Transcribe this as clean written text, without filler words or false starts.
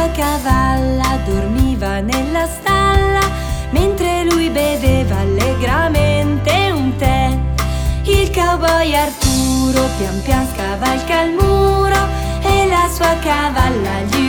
sua cavalla dormiva nella stalla, mentre lui beveva allegramente un tè. Il cowboy Arturo pian pian scavalca il muro e la sua cavalla gli